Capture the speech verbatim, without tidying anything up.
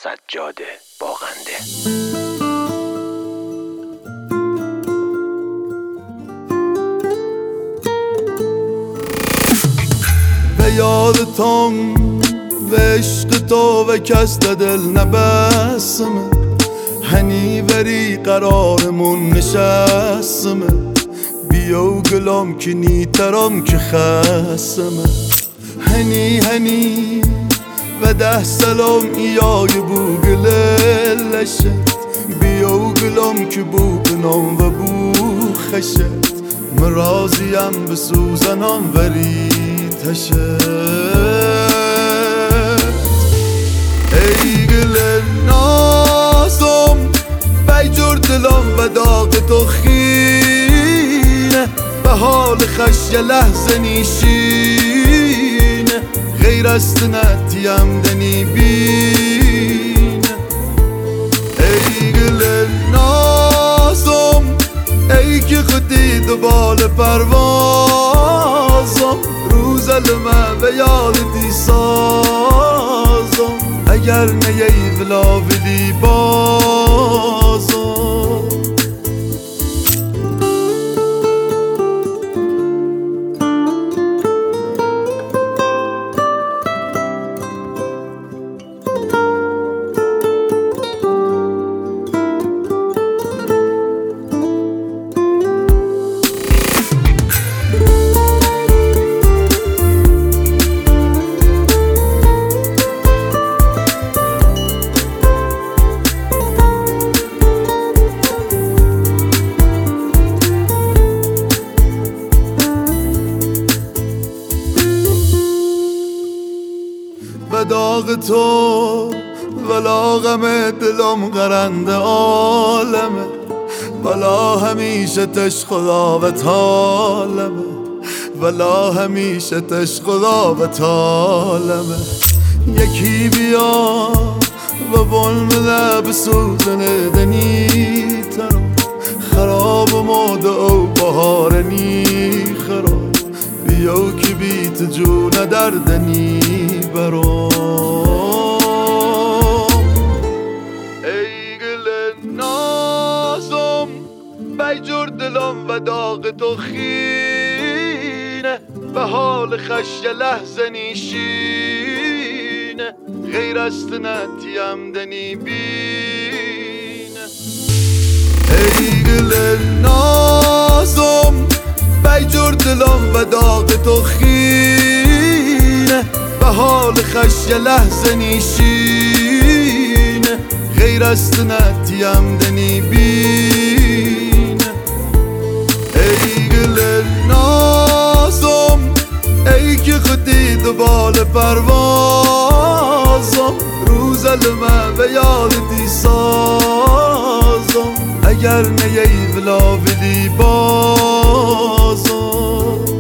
سجاده باغنده. به یادتم و عشق تو و کس دل نبسمه، هنی وری قرارمون نشستمه، بیو گلام که نیترام که خستمه، هنی هنی و ده سلام ایای بو گللشت، بیو گلام که بو بنام و بو خشت، مرازیم به سوزنام وری تشت. ای گل نازم بی جور دلم و داغ تو خینه، به حال خش یه لحظه نیشینه، غیر است نتیم دنی بینه. ای گل نازم ای که خودی دوبال پروازم، روز لمه به یادتی سازم، اگر نیی ولا بدی بازم. به داغ تو ولا غم دلم غرنده عالمه، ولا همیشه تش خدا و طالمه، ولا همیشه تش خدا و طالمه. یکی بیا و بلم لب سوزن دنی ترم، خراب ماده او بهارنی خراب، بیو که بیت جون دردنی برام. ای گل نازم بی جور دلم و داغ تو خینه، به حال خش یه لحظه نیشینه، غیر است نتیم دنی بینه. ای گل نازم بی جور دلم و داغ تو خینه، به حال خش یه لحظه نیشینه، غیر است نتیم دنی بینه. ای گل نازم ای که خودی دوبال پروازم، روز لمه به یادتی سازم، اگر نیی ولا بدی بازم.